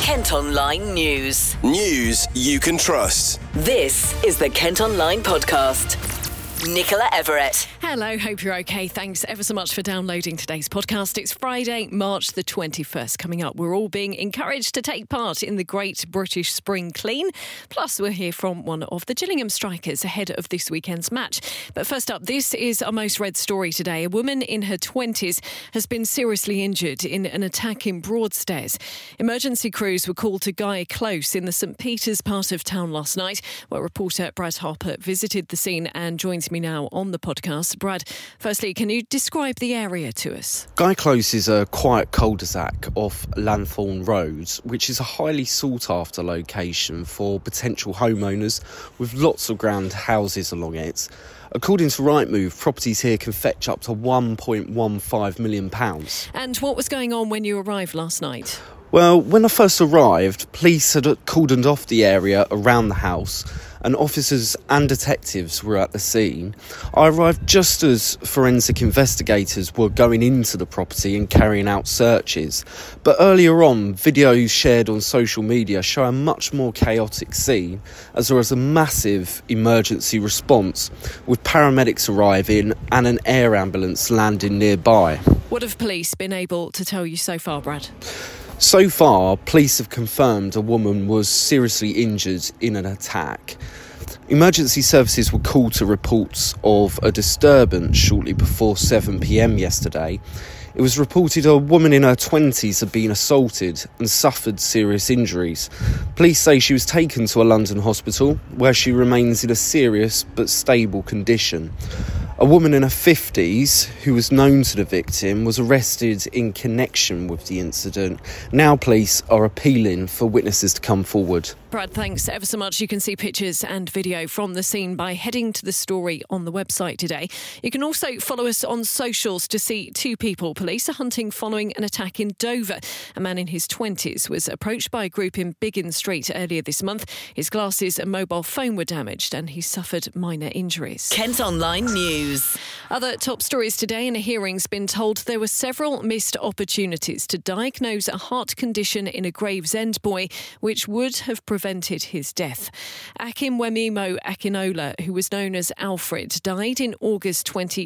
Kent Online News. News you can trust. This is the Kent Online Podcast. Nicola Everett. Hello, hope you're okay. Thanks ever so much for downloading today's podcast. It's Friday, March the 21st. Coming up, we're all being encouraged to take part in the Great British Spring Clean. Plus, we'll hear from one of the Gillingham strikers ahead of this weekend's match. But first up, this is our most read story today. A woman in her 20s has been seriously injured in an attack in Broadstairs. Emergency crews were called to Guy Close in the St Peter's part of town last night, where reporter Brad Harper visited the scene and joins me now on the podcast. Brad, firstly, can you describe the area to us? Guy Close is a quiet cul-de-sac off Lanthorn Road, which is a highly sought-after location for potential homeowners with lots of ground houses along it. According to Rightmove, properties here can fetch up to £1.15 million. And what was going on when you arrived last night? Well, when I first arrived, police had cordoned off the area around the house and officers and detectives were at the scene. I arrived just as forensic investigators were going into the property and carrying out searches. But earlier on, videos shared on social media show a much more chaotic scene as there was a massive emergency response, with paramedics arriving and an air ambulance landing nearby. What have police been able to tell you so far, Brad? So far, police have confirmed a woman was seriously injured in an attack. Emergency services were called to reports of a disturbance shortly before 7 p.m. yesterday. It was reported a woman in her 20s had been assaulted and suffered serious injuries. Police say she was taken to a London hospital, where she remains in a serious but stable condition. A woman in her 50s, who was known to the victim, was arrested in connection with the incident. Now police are appealing for witnesses to come forward. Brad, thanks ever so much. You can see pictures and video from the scene by heading to the story on the website today. You can also follow us on socials to see two people police are hunting following an attack in Dover. A man in his 20s was approached by a group in Biggin Street earlier this month. His glasses and mobile phone were damaged and he suffered minor injuries. Kent Online News. Other top stories today. In a hearing's been told there were several missed opportunities to diagnose a heart condition in a Gravesend boy, which would have prevented his death. Akinwemimo Akinola, who was known as Alfred, died in August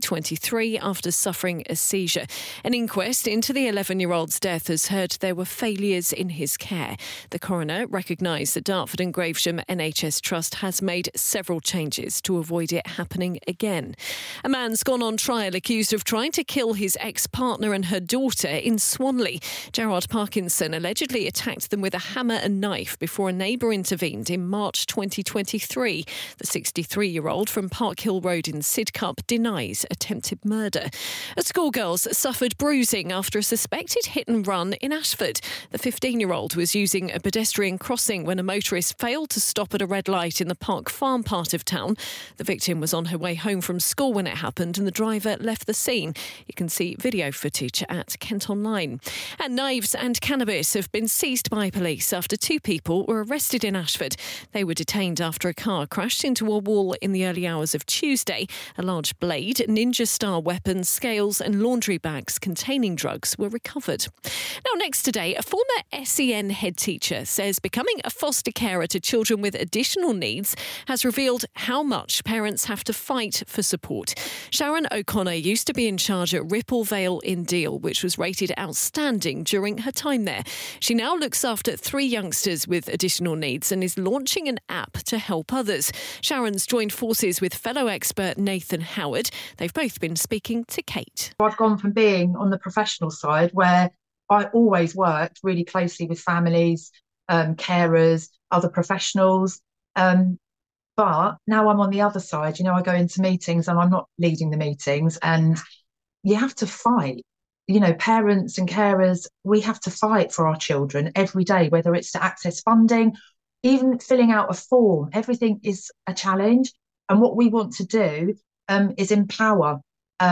2023 after suffering a seizure. An inquest into the 11-year-old's death has heard there were failures in his care. The coroner recognised that Dartford and Gravesham NHS Trust has made several changes to avoid it happening again. A man's gone on trial accused of trying to kill his ex-partner and her daughter in Swanley. Gerard Parkinson allegedly attacked them with a hammer and knife before a neighbour intervened in March 2023. The 63-year-old from Park Hill Road in Sidcup denies attempted murder. A schoolgirl's suffered bruising after a suspected hit and run in Ashford. The 15-year-old was using a pedestrian crossing when a motorist failed to stop at a red light in the Park Farm part of town. The victim was on her way home from school when it happened and the driver left the scene. You can see video footage at Kent Online. And knives and cannabis have been seized by police after two people were arrested in Ashford. They were detained after a car crashed into a wall in the early hours of Tuesday. A large blade, ninja-style weapons, scales and laundry bags containing drugs were recovered. Now, next today, a former SEN head teacher says becoming a foster carer to children with additional needs has revealed how much parents have to fight for support. Sharon O'Connor used to be in charge at Ripple Vale in Deal, which was rated outstanding during her time there. She now looks after 3 youngsters with additional needs and is launching an app to help others. Sharon's joined forces with fellow expert Nathan Howard. They've both been speaking to Kate. I've gone from being on the professional side, where I always worked really closely with families, carers, other professionals. But now I'm on the other side. You know, I go into meetings and I'm not leading the meetings, and you have to fight. You know, parents and carers, we have to fight for our children every day, whether it's to access funding, even filling out a form. Everything is a challenge. And what we want to do is empower,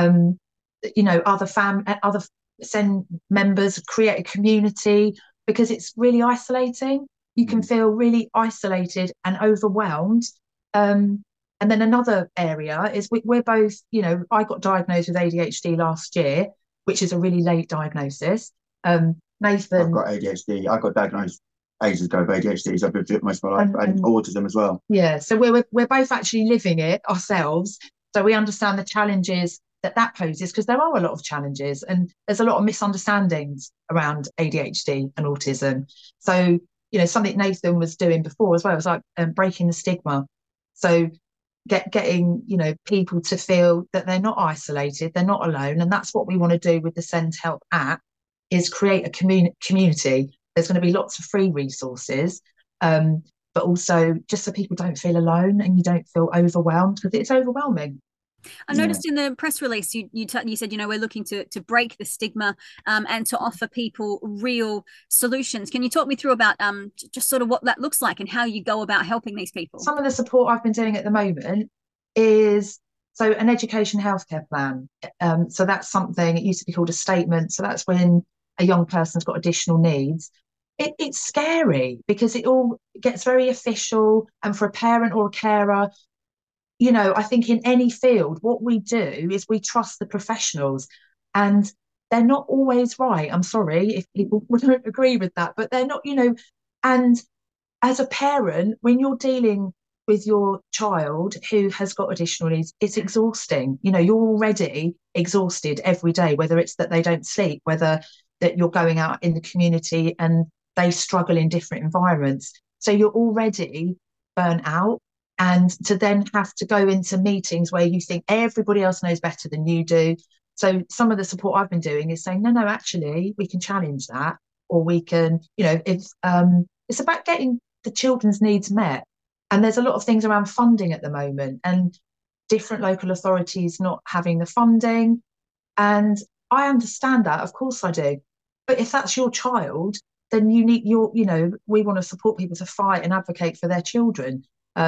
other SEN members, create a community, because it's really isolating. You can feel really isolated and overwhelmed. And then another area is we're both, I got diagnosed with ADHD last year, which is a really late diagnosis. Nathan... I've got ADHD. I got diagnosed ages ago with ADHD, so I've been through it most of my life, and autism as well. Yeah, so we're both actually living it ourselves, so we understand the challenges that poses, because there are a lot of challenges and there's a lot of misunderstandings around ADHD and autism. So, something Nathan was doing before as well was like breaking the stigma. So getting people to feel that they're not isolated, they're not alone, and that's what we want to do with the Send Help app, is create a community. There's going to be lots of free resources, but also just so people don't feel alone and you don't feel overwhelmed, because it's overwhelming. I noticed in the press release you said, we're looking to break the stigma and to offer people real solutions. Can you talk me through about just sort of what that looks like and how you go about helping these people? Some of the support I've been doing at the moment is an education healthcare plan. So that's something, it used to be called a statement. So that's when a young person's got additional needs. It's scary because it all gets very official, and for a parent or a carer, I think in any field, what we do is we trust the professionals, and they're not always right. I'm sorry if people don't agree with that, but they're not, and as a parent, when you're dealing with your child who has got additional needs, it's exhausting. You're already exhausted every day, whether it's that they don't sleep, whether that you're going out in the community and they struggle in different environments. So you're already burnt out. And to then have to go into meetings where you think everybody else knows better than you do. So some of the support I've been doing is saying, no, actually, we can challenge that, or we can, it's about getting the children's needs met. And there's a lot of things around funding at the moment, and different local authorities not having the funding. And I understand that, of course I do. But if that's your child, then you need we want to support people to fight and advocate for their children.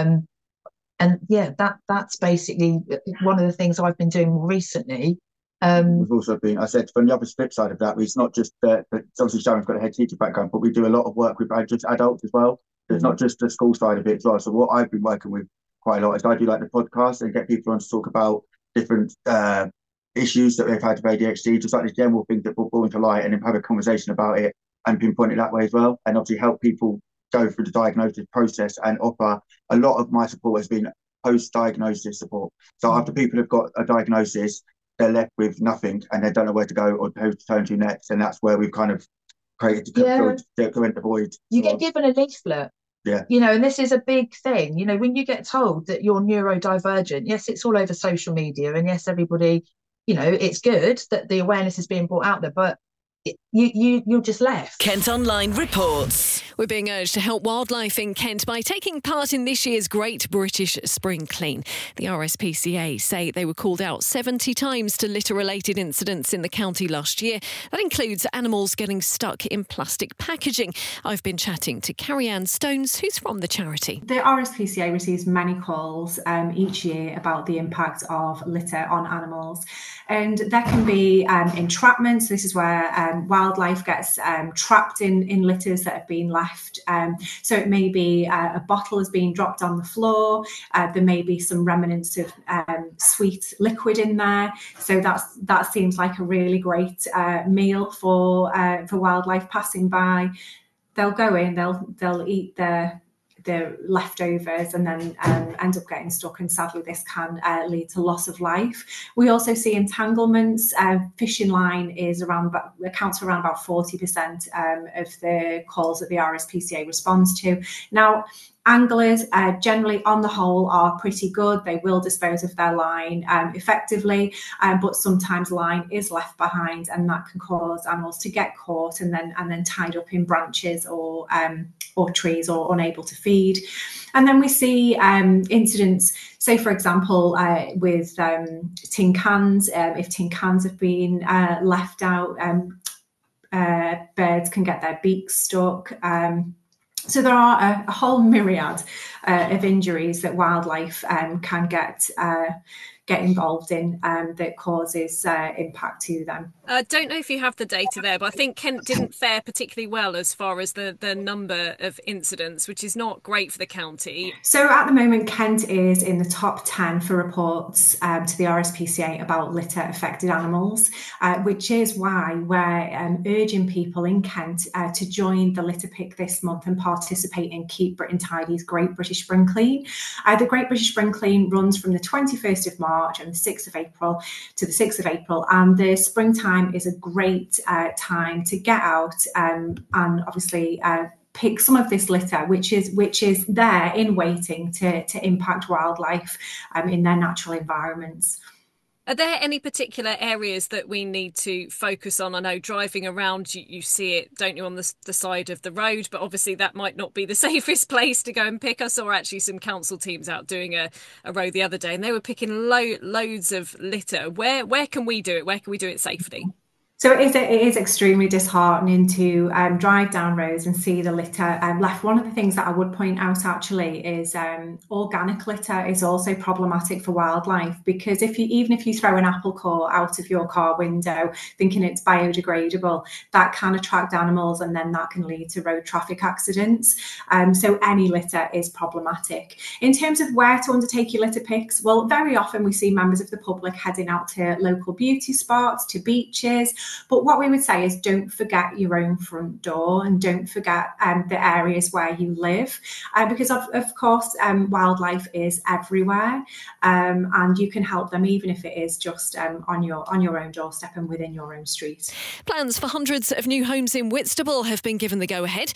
And yeah, that's basically one of the things I've been doing more recently. We've also been, I said, from the other flip side of that, it's not just that, obviously Sharon's got a head teacher background, but we do a lot of work with just adults as well. It's not just the school side of it as well. So what I've been working with quite a lot is I do like the podcast and get people on to talk about different issues that they've had with ADHD, just like the general things that will bring into light, and then have a conversation about it and pinpoint it that way as well. And obviously help people go through the diagnosis process, and offer a lot of my support has been post-diagnosis support. So after people have got a diagnosis, they're left with nothing and they don't know where to go or who to turn to next. And that's where we've kind of created to prevent the void. You get given a leaflet. Yeah. And this is a big thing. When you get told that you're neurodivergent, yes, it's all over social media, and yes, everybody, it's good that the awareness is being brought out there, but you're just left. Kent Online reports. We're being urged to help wildlife in Kent by taking part in this year's Great British Spring Clean. The RSPCA say they were called out 70 times to litter-related incidents in the county last year. That includes animals getting stuck in plastic packaging. I've been chatting to Carrie-Anne Stones, who's from the charity. The RSPCA receives many calls each year about the impact of litter on animals. And there can be entrapment. So this is where wildlife gets trapped in litters that have been left. So it may be a bottle has been dropped on the floor. There may be some remnants of sweet liquid in there. So that seems like a really great meal for wildlife passing by. They'll go in, they'll eat their leftovers, and then end up getting stuck, and sadly this can lead to loss of life. We also see entanglements. Fishing line accounts for around about 40% of the calls that the RSPCA responds to. Now, anglers generally, on the whole, are pretty good. They will dispose of their line effectively, but sometimes line is left behind, and that can cause animals to get caught and then tied up in branches or trees, or unable to feed. And then we see incidents, say for example, with tin cans. If tin cans have been left out, birds can get their beaks stuck. So there are a whole myriad of injuries that wildlife can get involved in that causes impact to them. I don't know if you have the data there, but I think Kent didn't fare particularly well as far as the number of incidents, which is not great for the county. So at the moment, Kent is in the top 10 for reports to the RSPCA about litter affected animals, which is why we're urging people in Kent to join the Litter Pick this month and participate in Keep Britain Tidy's Great British Spring Clean. The Great British Spring Clean runs from the 21st of March and the 6th of April to the 6th of April, and the springtime is a great time to get out and obviously pick some of this litter, which is there in waiting to impact wildlife in their natural environments. Are there any particular areas that we need to focus on? I know driving around, you see it, don't you, on the side of the road, but obviously that might not be the safest place to go and pick. I saw actually some council teams out doing a row the other day, and they were picking loads of litter. Where can we do it? Where can we do it safely? So it is extremely disheartening to drive down roads and see the litter left. One of the things that I would point out actually is organic litter is also problematic for wildlife, because even if you throw an apple core out of your car window thinking it's biodegradable, that can attract animals and then that can lead to road traffic accidents. So any litter is problematic. In terms of where to undertake your litter picks, well, very often we see members of the public heading out to local beauty spots, to beaches. But what we would say is don't forget your own front door and don't forget the areas where you live, because of course wildlife is everywhere, and you can help them even if it is just on your own doorstep and within your own street. Plans for hundreds of new homes in Whitstable have been given the go-ahead.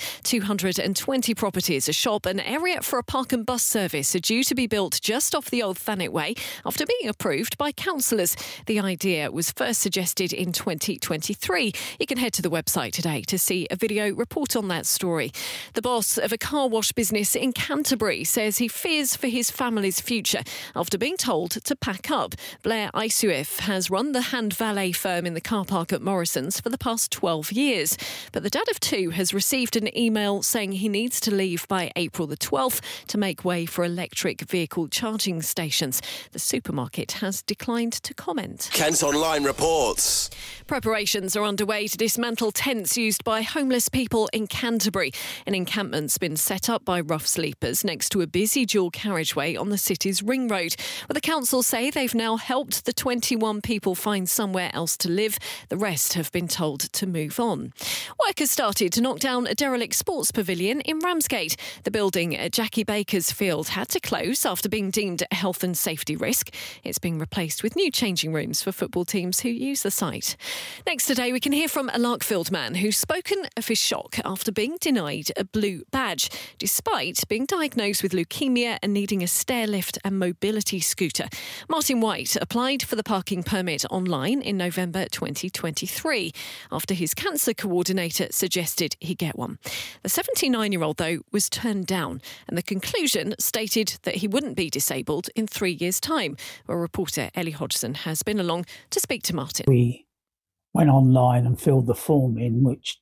220 properties, a shop, an area for a park and bus service are due to be built just off the old Thanet Way after being approved by councillors. The idea was first suggested in 2023. You can head to the website today to see a video report on that story. The boss of a car wash business in Canterbury says he fears for his family's future after being told to pack up. Blair Isuif has run the hand valet firm in the car park at Morrison's for the past 12 years. But the dad of two has received an email saying he needs to leave by April the 12th to make way for electric vehicle charging stations. The supermarket has declined to comment. Kent Online reports. Preparations are underway to dismantle tents used by homeless people in Canterbury. An encampment's been set up by rough sleepers next to a busy dual carriageway on the city's ring road. Well, the council say they've now helped the 21 people find somewhere else to live. The rest have been told to move on. Work has started to knock down a derelict sports pavilion in Ramsgate. The building at Jackie Baker's Field had to close after being deemed a health and safety risk. It's being replaced with new changing rooms for football teams who use the site. Next today, we can hear from a Larkfield man who's spoken of his shock after being denied a blue badge, despite being diagnosed with leukemia and needing a stair lift and mobility scooter. Martin White applied for the parking permit online in November 2023 after his cancer coordinator suggested he get one. The 79-year-old, though, was turned down, and the conclusion stated that he wouldn't be disabled in 3 years' time. Our reporter Ellie Hodgson has been along to speak to Martin. We went online and filled the form in, which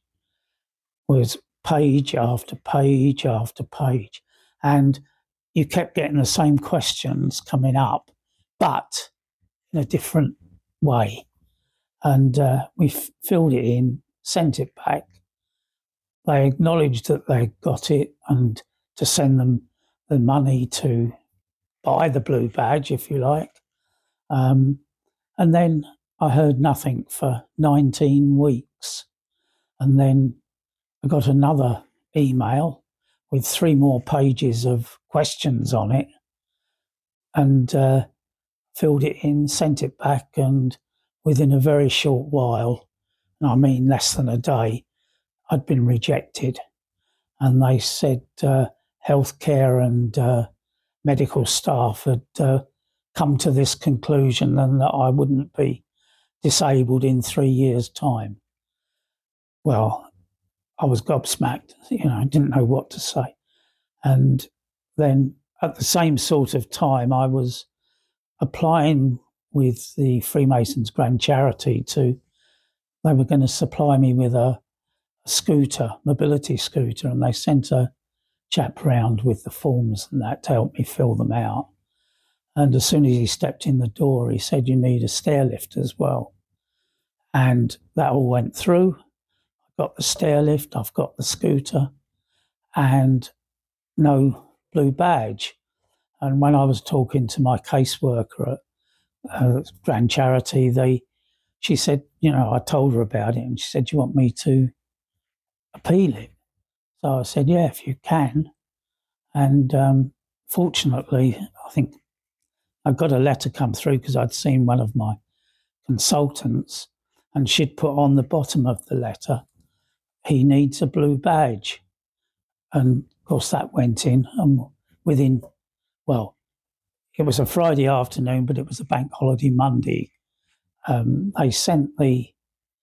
was page after page after page. And you kept getting the same questions coming up, but in a different way. And we filled it in, sent it back. They acknowledged that they got it and to send them the money to buy the blue badge, if you like. And then I heard nothing for 19 weeks. And then I got another email with 3 more pages of questions on it and filled it in, sent it back, and within a very short while, and I mean less than a day, I'd been rejected. And they said healthcare and medical staff had come to this conclusion and that I wouldn't be disabled in 3 years' time. Well, I was gobsmacked, I didn't know what to say. And then at the same sort of time, I was applying with the Freemasons Grand Charity they were going to supply me with a scooter, mobility scooter, and they sent a chap round with the forms and that to help me fill them out. And as soon as he stepped in the door, he said, "You need a stair lift as well." And that all went through. I've got the stair lift, I've got the scooter, and no blue badge. And when I was talking to my caseworker at Grand Charity, she said, I told her about it, and she said, "Do you want me to appeal it?" So I said, "Yeah, if you can." And fortunately, I think I got a letter come through because I'd seen one of my consultants, and she'd put on the bottom of the letter, "He needs a blue badge." And of course that went in, and within, it was a Friday afternoon, but it was a bank holiday Monday. They sent the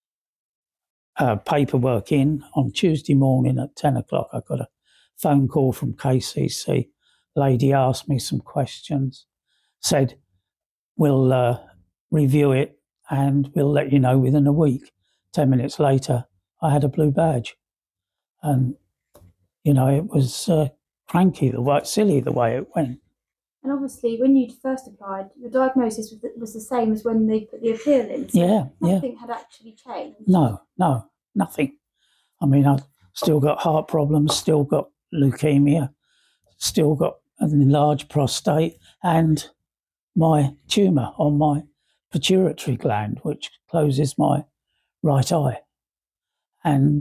paperwork in on Tuesday morning at 10 o'clock. I got a phone call from KCC. Lady asked me some questions, said, "We'll review it and we'll let you know within a week." 10 minutes later, I had a blue badge. And, it was cranky, silly the way it went. And obviously, when you first applied, your diagnosis was the same as when they put the appeal in. So nothing had actually changed. No, nothing. I mean, I've still got heart problems, still got leukemia, still got an enlarged prostate, and my tumour on my pituitary gland, which closes my right eye. And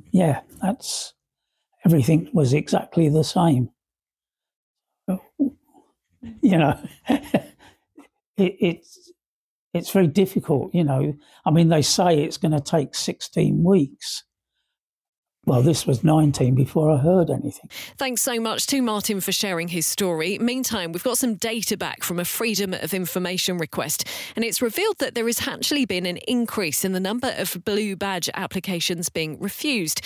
everything was exactly the same. It's very difficult, I mean, they say it's going to take 16 weeks. Well, this was 19 before I heard anything. Thanks so much to Martin for sharing his story. Meantime, we've got some data back from a Freedom of Information request, and it's revealed that there has actually been an increase in the number of blue badge applications being refused.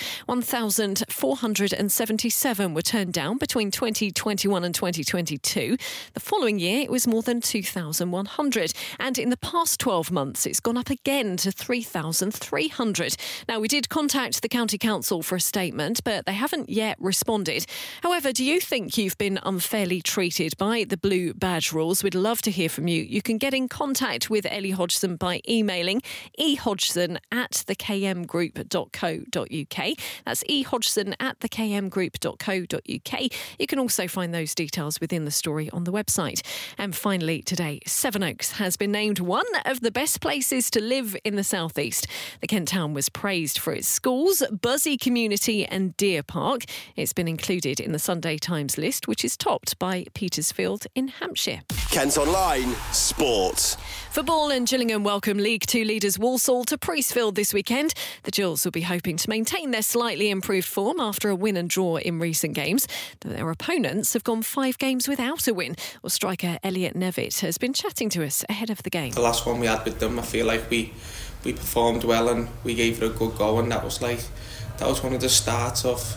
1,477 were turned down between 2021 and 2022. The following year, it was more than 2,100. And in the past 12 months, it's gone up again to 3,300. Now, we did contact the County Council for a statement, but they haven't yet responded. However, do you think you've been unfairly treated by the blue badge rules? We'd love to hear from you. You can get in contact with Ellie Hodgson by emailing ehodgson@thekmgroup.co.uk. That's ehodgson@thekmgroup.co.uk. You can also find those details within the story on the website. And finally today, Sevenoaks has been named one of the best places to live in the South East. The Kent town was praised for its schools, buzzy community and deer park. It's been included in the Sunday Times list, which is topped by Petersfield in Hampshire. Kent Online Sport. Football, and Gillingham welcome League Two leaders Walsall to Priestfield this weekend. The Gills will be hoping to maintain their slightly improved form after a win and draw in recent games. Their opponents have gone 5 games without a win. Well, striker Elliot Nevitt has been chatting to us ahead of the game. The last one we had with them, I feel like we performed well and we gave it a good go, and that was one of the starts of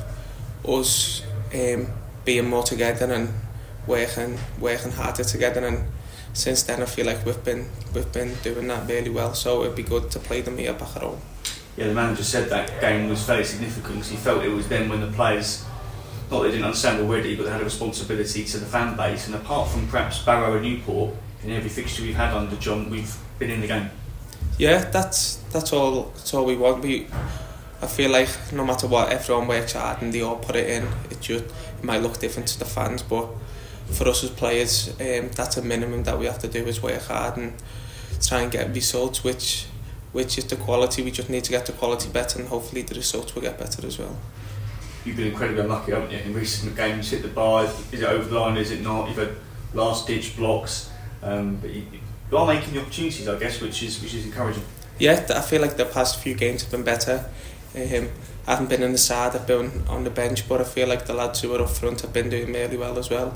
us being more together and working harder together. And since then, I feel like we've been doing that really well. So it'd be good to play them here back at home. Yeah, the manager said that game was fairly significant because he felt it was then when the players, not that they didn't understand already, but they had a responsibility to the fan base. And apart from perhaps Barrow and Newport, in every fixture we've had under John, we've been in the game. Yeah, that's all we want. I feel like no matter what, everyone works hard and they all put it in. It might look different to the fans, but for us as players, that's a minimum that we have to do, is work hard and try and get results, which is the quality. We just need to get the quality better, and hopefully the results will get better as well. You've been incredibly unlucky, haven't you? In recent games, hit the bar. Is it over the line? Is it not? You've had last-ditch blocks, but you are making the opportunities, I guess, which is encouraging. Yeah, I feel like the past few games have been better. I haven't been in the side, I've been on the bench, but I feel like the lads who are up front have been doing really well as well.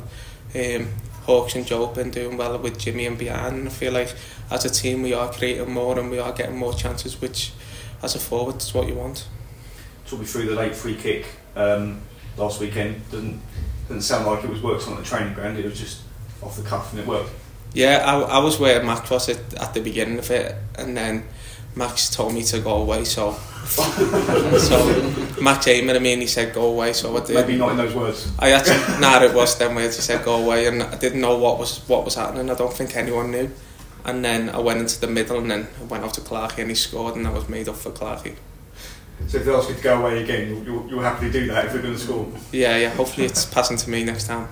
Hawks and Joe have been doing well with Jimmy and behind, and I feel like as a team we are creating more and we are getting more chances, which as a forward is what you want. Talk me through the late free kick last weekend. Doesn't sound like it was worked on at the training ground, it was just off the cuff and it worked. Yeah, I was where Max was at the beginning of it, and then Max told me to go away, so So Matt Jamer, he said go away, so I did. Maybe not in those words. It was them words. He said go away, and I didn't know what was happening. I don't think anyone knew. And then I went into the middle, and then I went out to Clarkie, and he scored, and I was made up for Clarkie. So if they ask you to go away again, you'll happily do that if they're going to score? Yeah, hopefully it's passing to me next time.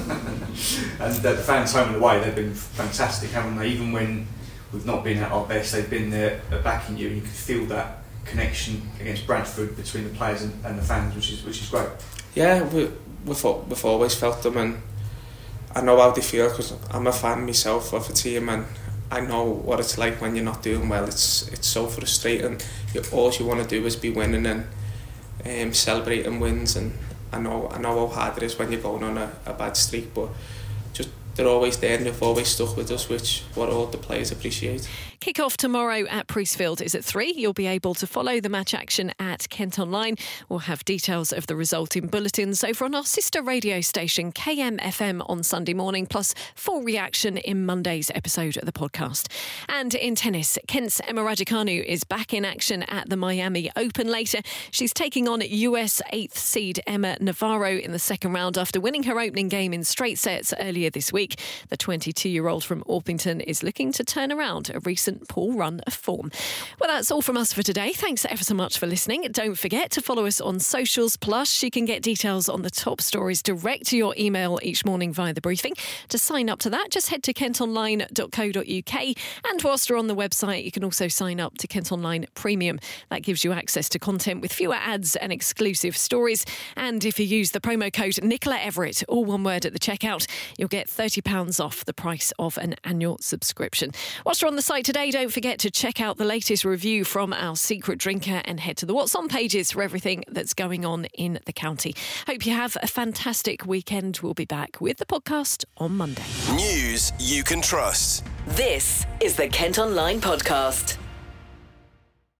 And the fans home and away, they've been fantastic, haven't they? Even when we've not been at our best, they've been there backing you, and you can feel that connection against Bradford between the players and the fans, which is great. Yeah, we've always felt them, and I know how they feel because I'm a fan myself of a team, and I know what it's like when you're not doing well. It's so frustrating. All you want to do is be winning and celebrating wins, and I know how hard it is when you're going on a bad streak, but just they're always there and they've always stuck with us, which what all the players appreciate. Kick-off tomorrow at Priestfield is at 3. You'll be able to follow the match action at Kent Online. We'll have details of the result in bulletins over on our sister radio station KMFM on Sunday morning, plus full reaction in Monday's episode of the podcast. And in tennis, Kent's Emma Raducanu is back in action at the Miami Open later. She's taking on US 8th seed Emma Navarro in the second round after winning her opening game in straight sets earlier this week. The 22-year-old from Orpington is looking to turn around a recent poor run of form. Well, that's all from us for today. Thanks ever so much for listening. Don't forget to follow us on socials. Plus, you can get details on the top stories direct to your email each morning via the briefing. To sign up to that, just head to kentonline.co.uk. And whilst you're on the website, you can also sign up to Kent Online Premium. That gives you access to content with fewer ads and exclusive stories. And if you use the promo code Nicola Everett, all one word at the checkout, you'll get £30 off the price of an annual subscription. Whilst you're on the site today, don't forget to check out the latest review from our secret drinker and head to the What's On pages for everything that's going on in the county. Hope you have a fantastic weekend. We'll be back with the podcast on Monday. News you can trust. This is the Kent Online Podcast.